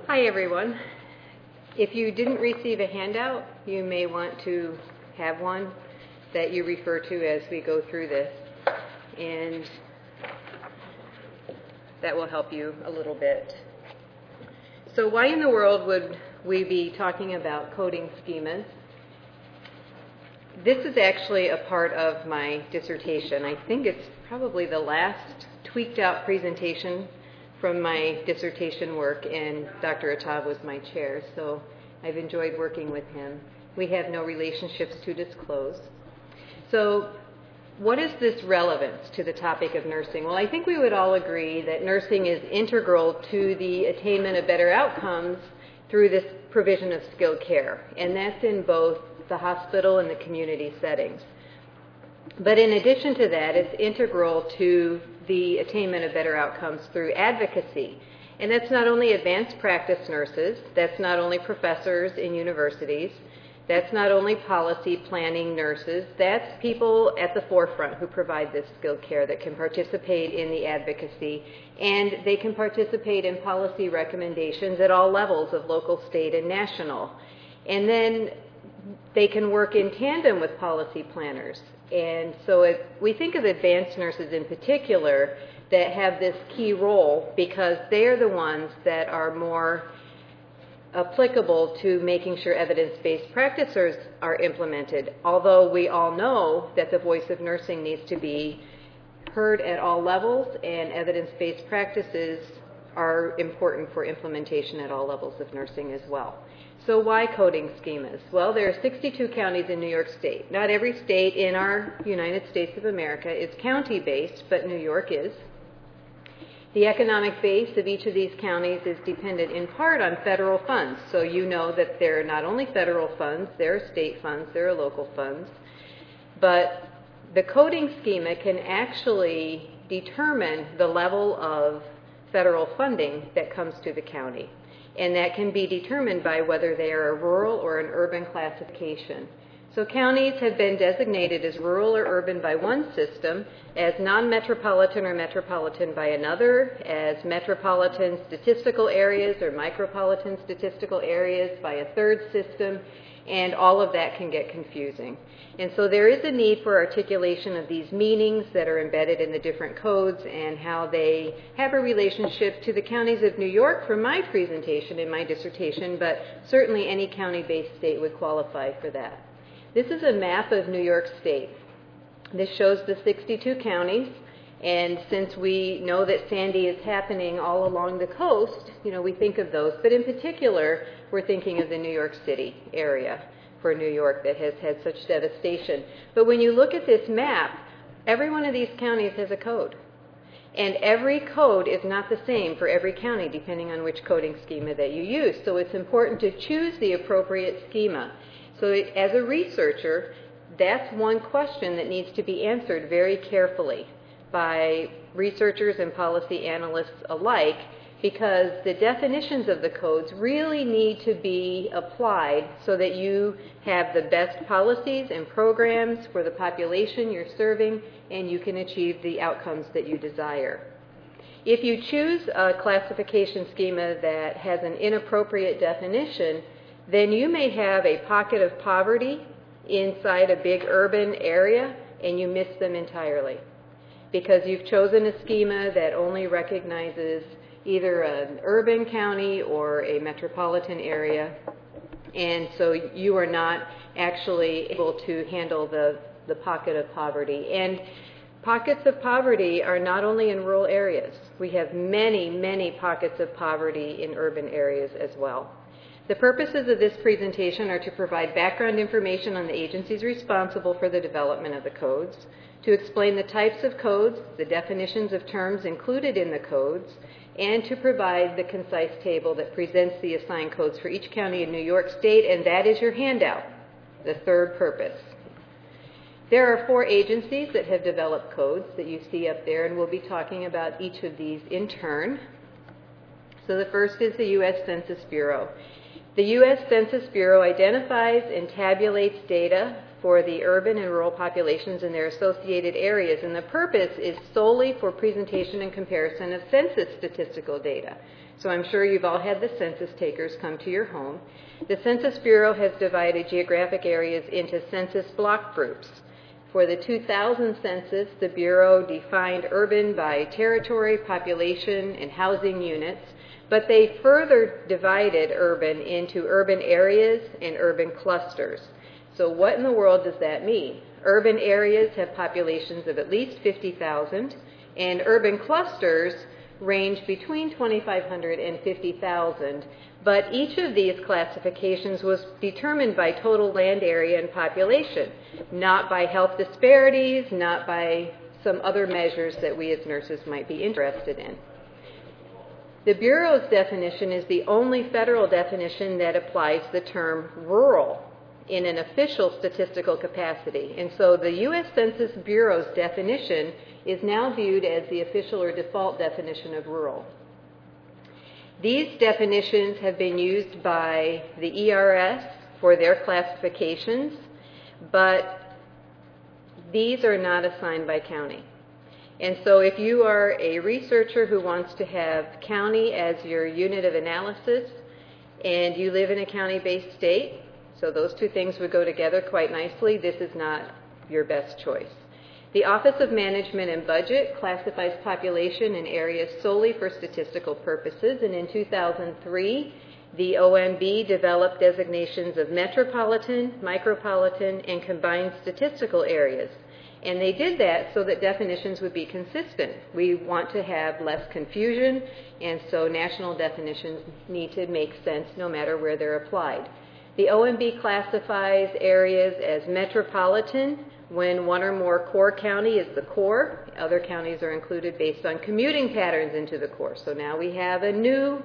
Hi everyone. If you didn't receive a handout, you may want to have one that you refer to as we go through this, and that will help you a little bit. So why in the world would we be talking about coding schemas? This is actually a part of my dissertation. I think it's probably the last tweaked out presentation from my dissertation work, and Dr. Attab was my chair, so I've enjoyed working with him. We have no relationships to disclose. So what is this relevance to the topic of nursing? Well, I think we would all agree that nursing is integral to the attainment of better outcomes through this provision of skilled care, and that's in both the hospital and the community settings. But in addition to that, it's integral to the attainment of better outcomes through advocacy. And that's not only advanced practice nurses, that's not only professors in universities, that's not only policy planning nurses, that's people at the forefront who provide this skilled care that can participate in the advocacy, and they can participate in policy recommendations at all levels of local, state, and national. And then they can work in tandem with policy planners. And so we think of advanced nurses in particular that have this key role because they're the ones that are more applicable to making sure evidence-based practices are implemented, although we all know that the voice of nursing needs to be heard at all levels, and evidence-based practices are important for implementation at all levels of nursing as well. So why coding schemas? Well, there are 62 counties in New York State. Not every state in our United States of America is county-based, but New York is. The economic base of each of these counties is dependent in part on federal funds. So you know that there are not only federal funds, there are state funds, there are local funds. But the coding schema can actually determine the level of federal funding that comes to the county. And that can be determined by whether they are a rural or an urban classification. So counties have been designated as rural or urban by one system, as non-metropolitan or metropolitan by another, as metropolitan statistical areas or micropolitan statistical areas by a third system, and all of that can get confusing. And so there is a need for articulation of these meanings that are embedded in the different codes and how they have a relationship to the counties of New York for my presentation in my dissertation, but certainly any county-based state would qualify for that. This is a map of New York State. This shows the 62 counties, and since we know that Sandy is happening all along the coast, we think of those, but in particular, we're thinking of the New York City area for New York that has had such devastation. But when you look at this map, every one of these counties has a code. And every code is not the same for every county, depending on which coding schema that you use. So it's important to choose the appropriate schema. So as a researcher, that's one question that needs to be answered very carefully by researchers and policy analysts alike, because the definitions of the codes really need to be applied so that you have the best policies and programs for the population you're serving, and you can achieve the outcomes that you desire. If you choose a classification schema that has an inappropriate definition, then you may have a pocket of poverty inside a big urban area, and you miss them entirely because you've chosen a schema that only recognizes either an urban county or a metropolitan area, and so you are not actually able to handle the pocket of poverty. And pockets of poverty are not only in rural areas. We have many, many pockets of poverty in urban areas as well. The purposes of this presentation are to provide background information on the agencies responsible for the development of the codes, to explain the types of codes, the definitions of terms included in the codes, and to provide the concise table that presents the assigned codes for each county in New York State, and that is your handout, the third purpose. There are 4 agencies that have developed codes that you see up there, and we'll be talking about each of these in turn. So the first is the U.S. Census Bureau. The U.S. Census Bureau identifies and tabulates data for the urban and rural populations and their associated areas. And the purpose is solely for presentation and comparison of census statistical data. So I'm sure you've all had the census takers come to your home. The Census Bureau has divided geographic areas into census block groups. For the 2000 census, the Bureau defined urban by territory, population, and housing units, but they further divided urban into urban areas and urban clusters. So what in the world does that mean? Urban areas have populations of at least 50,000, and urban clusters range between 2,500 and 50,000. But each of these classifications was determined by total land area and population, not by health disparities, not by some other measures that we as nurses might be interested in. The Bureau's definition is the only federal definition that applies the term rural in an official statistical capacity. And so the U.S. Census Bureau's definition is now viewed as the official or default definition of rural. These definitions have been used by the ERS for their classifications, but these are not assigned by county. And so if you are a researcher who wants to have county as your unit of analysis and you live in a county-based state, so those two things would go together quite nicely, this is not your best choice. The Office of Management and Budget classifies population and areas solely for statistical purposes, and in 2003, the OMB developed designations of metropolitan, micropolitan, and combined statistical areas. And they did that so that definitions would be consistent. We want to have less confusion, and so national definitions need to make sense no matter where they're applied. The OMB classifies areas as metropolitan when one or more core county is the core. Other counties are included based on commuting patterns into the core. So now we have a new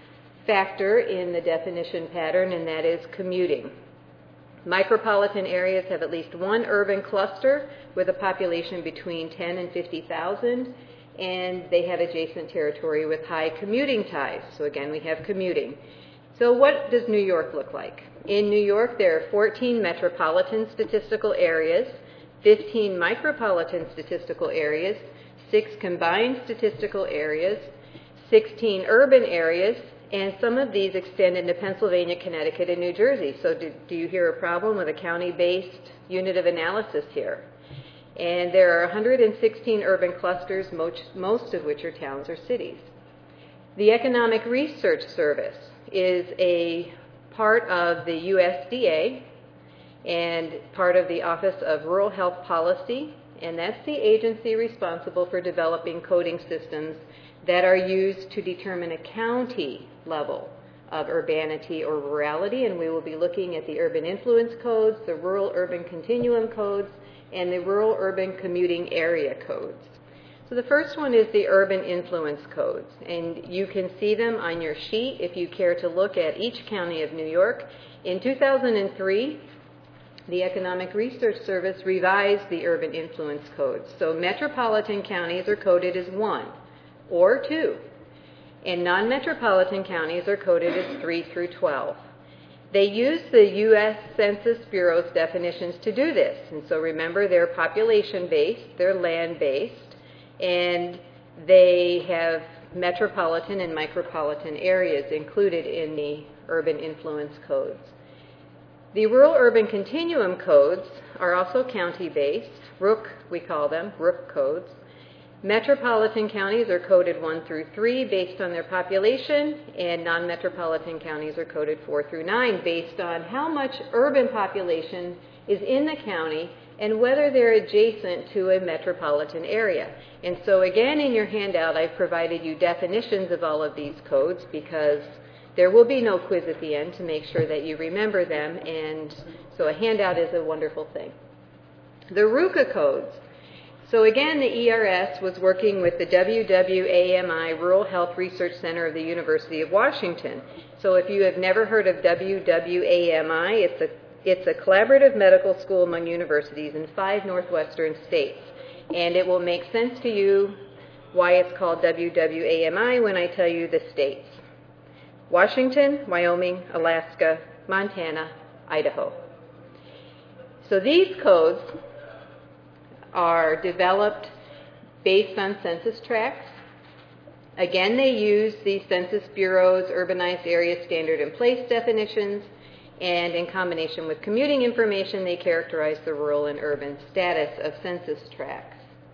factor in the definition pattern, and that is commuting. Micropolitan areas have at least one urban cluster with a population between 10 and 50,000, and they have adjacent territory with high commuting ties. So again, we have commuting. So what does New York look like? In New York, there are 14 metropolitan statistical areas, 15 micropolitan statistical areas, 6 combined statistical areas, 16 urban areas, and some of these extend into Pennsylvania, Connecticut, and New Jersey. So do you hear a problem with a county-based unit of analysis here? And there are 116 urban clusters, most of which are towns or cities. The Economic Research Service is a part of the USDA and part of the Office of Rural Health Policy, and that's the agency responsible for developing coding systems that are used to determine a county level of urbanity or rurality, and we will be looking at the urban influence codes, the rural urban continuum codes, and the rural urban commuting area codes. So the first one is the urban influence codes, and you can see them on your sheet if you care to look at each county of New York. In 2003, the Economic Research Service revised the urban influence codes. So metropolitan counties are coded as 1 or 2, and non-metropolitan counties are coded as 3 through 12. They use the U.S. Census Bureau's definitions to do this, and so remember, they're population-based, they're land-based, and they have metropolitan and micropolitan areas included in the urban influence codes. The rural urban continuum codes are also county-based, RUC we call them, RUC codes. Metropolitan counties are coded 1 through 3 based on their population, and non-metropolitan counties are coded 4 through 9 based on how much urban population is in the county and whether they're adjacent to a metropolitan area. And so again, in your handout, I've provided you definitions of all of these codes because there will be no quiz at the end to make sure that you remember them, and so a handout is a wonderful thing. The RUCA codes. So again, the ERS was working with the WWAMI Rural Health Research Center of the University of Washington. So if you have never heard of WWAMI, it's a collaborative medical school among universities in 5 northwestern states. And it will make sense to you why it's called WWAMI when I tell you the states. Washington, Wyoming, Alaska, Montana, Idaho. So these codes are developed based on census tracts. Again, they use the Census Bureau's Urbanized Area Standard and Place definitions, and in combination with commuting information, they characterize the rural and urban status of census tracts.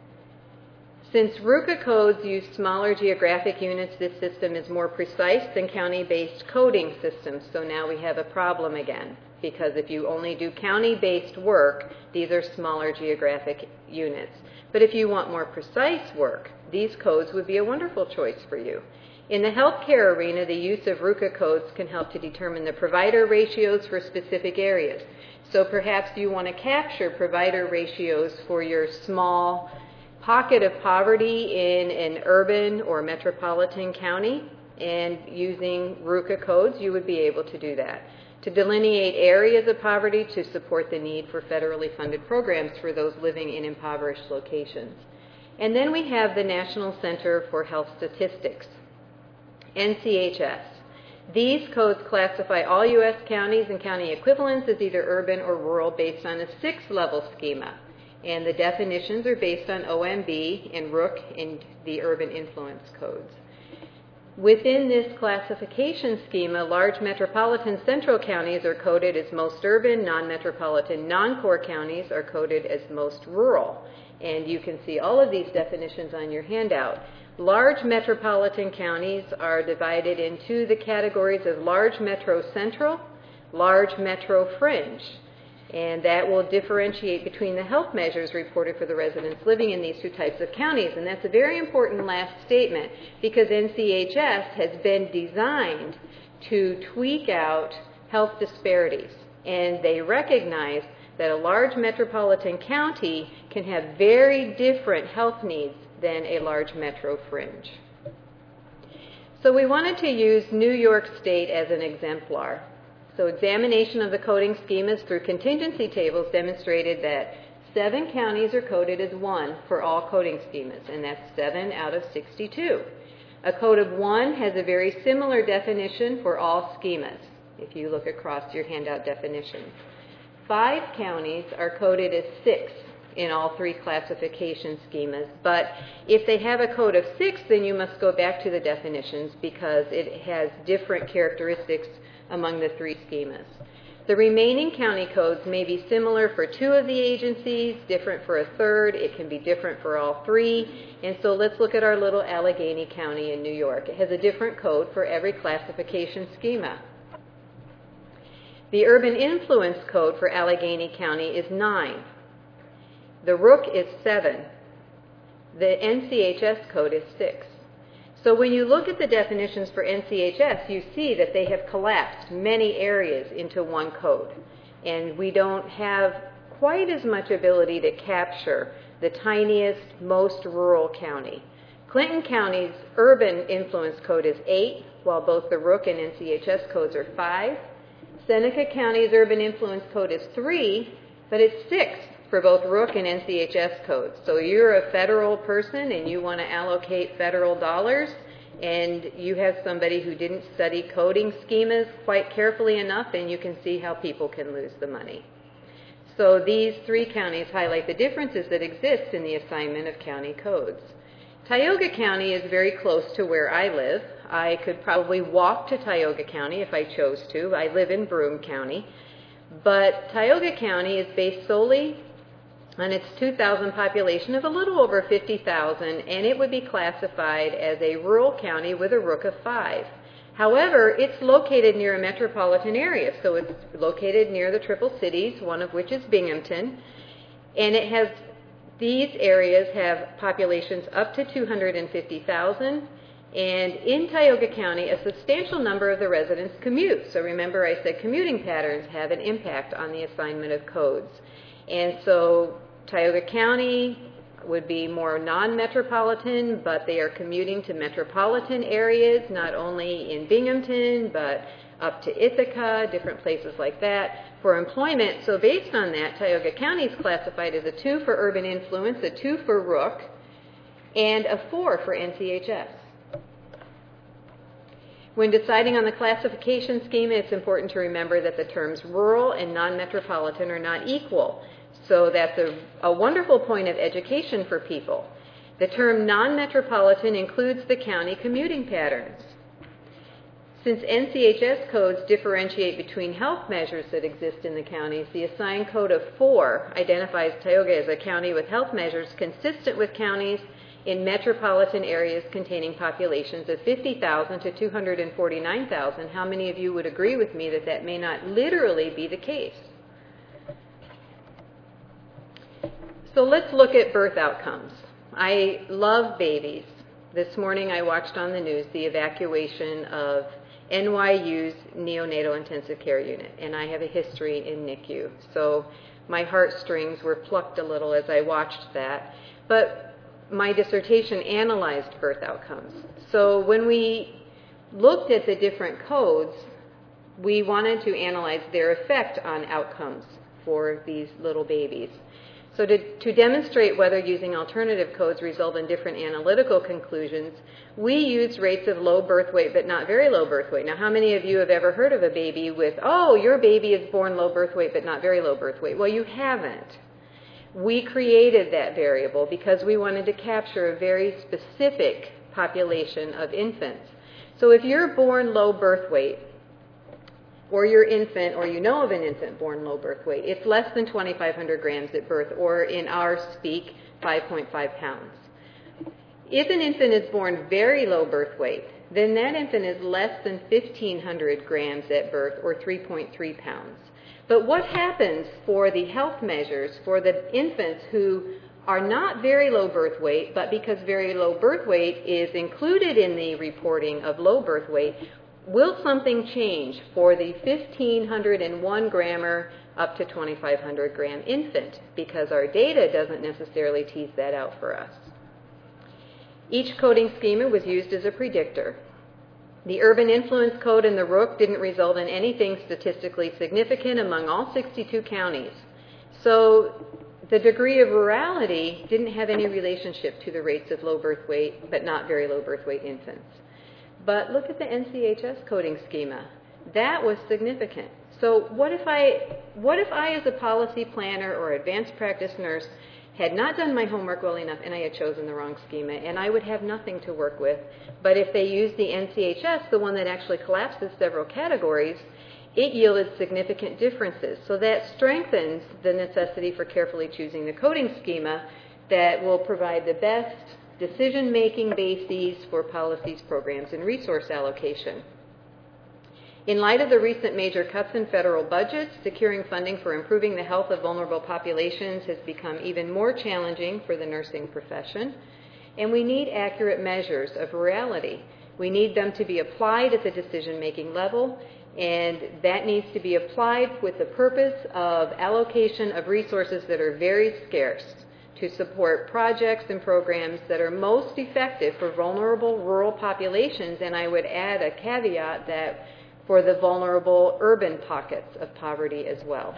Since RUCA codes use smaller geographic units, this system is more precise than county-based coding systems. So now we have a problem again, because if you only do county-based work, these are smaller geographic units. But if you want more precise work, these codes would be a wonderful choice for you. In the healthcare arena, the use of RUCA codes can help to determine the provider ratios for specific areas. So perhaps you want to capture provider ratios for your small pocket of poverty in an urban or metropolitan county, and using RUCA codes, you would be able to do that. To delineate areas of poverty to support the need for federally funded programs for those living in impoverished locations. And then we have the National Center for Health Statistics, NCHS. These codes classify all U.S. counties and county equivalents as either urban or rural based on a 6-level schema. And the definitions are based on OMB and RUC and the urban influence codes. Within this classification schema, large metropolitan central counties are coded as most urban, non-metropolitan non-core counties are coded as most rural. And you can see all of these definitions on your handout. Large metropolitan counties are divided into the categories of large metro central, large metro fringe. And that will differentiate between the health measures reported for the residents living in these two types of counties. And that's a very important last statement, because NCHS has been designed to tweak out health disparities. And they recognize that a large metropolitan county can have very different health needs than a large metro fringe. So we wanted to use New York State as an exemplar. So examination of the coding schemas through contingency tables demonstrated that 7 counties are coded as 1 for all coding schemas, and that's 7 out of 62. A code of 1 has a very similar definition for all schemas, if you look across your handout definitions. 5 counties are coded as 6 in all 3 classification schemas, but if they have a code of 6, then you must go back to the definitions because it has different characteristics among the 3 schemas. The remaining county codes may be similar for 2 of the agencies, different for a third, it can be different for all 3, and so let's look at our little Allegheny County in New York. It has a different code for every classification schema. The urban influence code for Allegheny County is 9. The RUC is 7. The NCHS code is 6. So when you look at the definitions for NCHS, you see that they have collapsed many areas into one code. And we don't have quite as much ability to capture the tiniest, most rural county. Clinton County's urban influence code is 8, while both the RUC and NCHS codes are 5. Seneca County's urban influence code is 3, but it's 6 for both RUC and NCHS codes. So you're a federal person and you want to allocate federal dollars, and you have somebody who didn't study coding schemas quite carefully enough, and you can see how people can lose the money. So these 3 counties highlight the differences that exist in the assignment of county codes. Tioga County is very close to where I live. I could probably walk to Tioga County if I chose to. I live in Broome County. But Tioga County is based solely on its 2,000 population of a little over 50,000, and it would be classified as a rural county with a RUC of 5. However, it's located near a metropolitan area, so it's located near the Triple Cities, one of which is Binghamton, and these areas have populations up to 250,000, and in Tioga County, a substantial number of the residents commute. So remember I said commuting patterns have an impact on the assignment of codes. And so Tioga County would be more non-metropolitan, but they are commuting to metropolitan areas, not only in Binghamton, but up to Ithaca, different places like that, for employment. So based on that, Tioga County is classified as a 2 for urban influence, a 2 for RUC, and a 4 for NCHS. When deciding on the classification schema, it's important to remember that the terms rural and non-metropolitan are not equal. So that's a wonderful point of education for people. The term non-metropolitan includes the county commuting patterns. Since NCHS codes differentiate between health measures that exist in the counties, the assigned code of 4 identifies Tioga as a county with health measures consistent with counties in metropolitan areas containing populations of 50,000 to 249,000. How many of you would agree with me that that may not literally be the case? So let's look at birth outcomes. I love babies. This morning I watched on the news the evacuation of NYU's neonatal intensive care unit, and I have a history in NICU. So my heartstrings were plucked a little as I watched that. But my dissertation analyzed birth outcomes. So when we looked at the different codes, we wanted to analyze their effect on outcomes for these little babies. So to demonstrate whether using alternative codes result in different analytical conclusions, we used rates of low birth weight but not very low birth weight. Now, how many of you have ever heard of a baby with, oh, your baby is born low birth weight but not very low birth weight? Well, you haven't. We created that variable because we wanted to capture a very specific population of infants. So if you're born low birth weight, or your infant, or you know of an infant born low birth weight, it's less than 2,500 grams at birth, or in our speak, 5.5 pounds. If an infant is born very low birth weight, then that infant is less than 1,500 grams at birth, or 3.3 pounds. But what happens for the health measures for the infants who are not very low birth weight, but because very low birth weight is included in the reporting of low birth weight, will something change for the 1,501 grammer up to 2,500 gram infant? Because our data doesn't necessarily tease that out for us. Each coding schema was used as a predictor. The urban influence code and the Rook didn't result in anything statistically significant among all 62 counties. So the degree of rurality didn't have any relationship to the rates of low birth weight, but not very low birth weight infants. But look at the NCHS coding schema. That was significant. So what if I as a policy planner or advanced practice nurse had not done my homework well enough and I had chosen the wrong schema, and I would have nothing to work with. But if they used the NCHS, the one that actually collapses several categories, it yielded significant differences. So that strengthens the necessity for carefully choosing the coding schema that will provide the best decision-making bases for policies, programs, and resource allocation. In light of the recent major cuts in federal budgets, securing funding for improving the health of vulnerable populations has become even more challenging for the nursing profession, and we need accurate measures of rurality. We need them to be applied at the decision-making level, and that needs to be applied with the purpose of allocation of resources that are very scarce to support projects and programs that are most effective for vulnerable rural populations, and I would add a caveat that for the vulnerable urban pockets of poverty as well.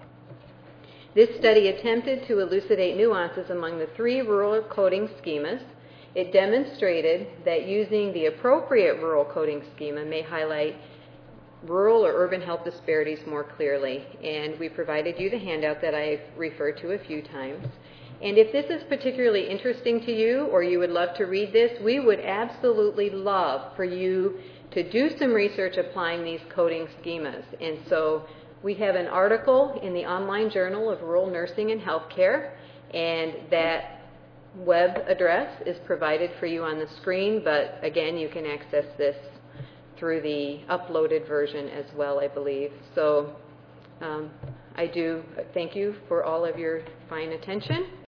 This study attempted to elucidate nuances among the 3 rural coding schemas. It demonstrated that using the appropriate rural coding schema may highlight rural or urban health disparities more clearly, and we provided you the handout that I've referred to a few times. And if this is particularly interesting to you, or you would love to read this, we would absolutely love for you to do some research applying these coding schemas. And so we have an article in the online Journal of Rural Nursing and Healthcare, and that web address is provided for you on the screen, but again, you can access this through the uploaded version as well, I believe. So I do thank you for all of your fine attention.